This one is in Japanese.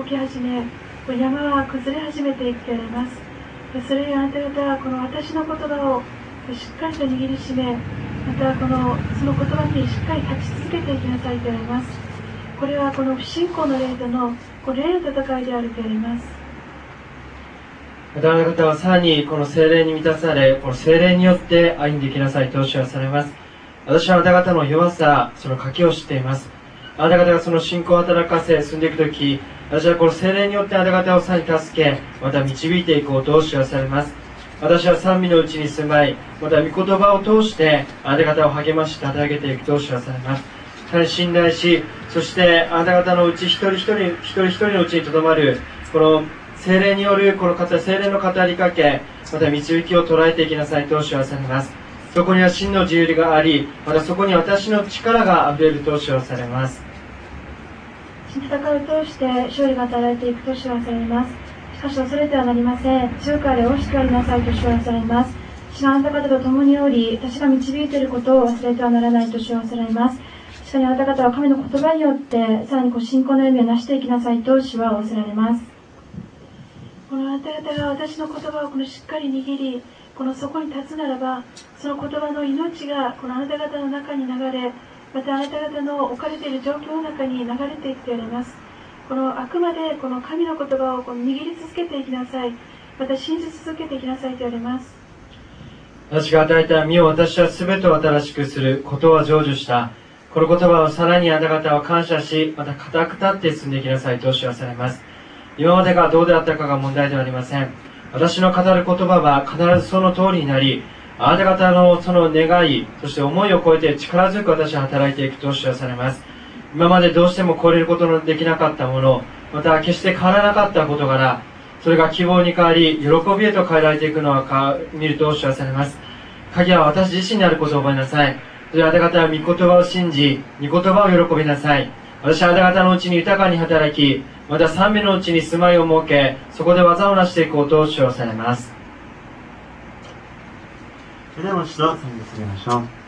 起き始め、山は崩れ始めていくけれます。それがあなた方はこの私の言葉をしっかりと握りしめ、またその言葉にしっかり立ち続けていきなさいと言われます。これはこの不信仰の霊との霊の戦いであると言われます。 またあなた方はさらにこの聖霊に満たされ、この聖霊によって歩んでいきなさいと主はされます。私はあなた方の弱さ、その賭けを知っています。あなた方がその信仰を働かせ進んでいくとき、私はこの聖霊によってあなた方をさらに助け、また導いていこうと主はされます。私は賛美のうちに住まい、また御言葉を通してあなた方を励まし立て上げていくと主はされます。さらに信頼し、そしてあなた方のうち一人一人のうちにとどまるこの聖霊によるこの聖霊の語りかけ、また導きを捉えていきなさいと主はされます。そこには真の自由があり、またそこに私の力があふれると主はされます。 戦いを通して勝利が与えられていくと主はされます。しかし恐れてはなりません。強くあれ、大しくありなさいと主はされます。私があなた方と共におり、私が導いていることを忘れてはならないと主はされます。確かにあなた方は神の言葉によってさらに信仰の歩みを成していきなさいと主は仰せられます。このあなた方が私の言葉をしっかり握り、そこに立つならば、その言葉の命があなた方の中に流れ、またあなた方の置かれている状況の中に流れていってやります。あくまで神の言葉を握り続けていきなさい。また信じ続けていきなさいと言われます。 私が与えた身を私は全てを新しくすることは成就した。この言葉をさらにあなた方は感謝し、また固く立って進んでいきなさいと主はされます。今までがどうであったかが問題ではありません。私の語る言葉は必ずその通りになり、あなた方のその願い、そして思いを超えて力強く私は働いていくと主はされます。今までどうしても超えることのできなかったもの、また決して変わらなかった事柄、それが希望に変わり、喜びへと変えられていくのを見ると主はされます。鍵は私自身にあることを覚えなさい。それであなた方は御言葉を信じ、御言葉を喜びなさい。私はあなた方のうちに豊かに働き、また賛美のうちに住まいを設け、そこで技を成していこうと主はされます。 それではもう一度賛美を進めましょう。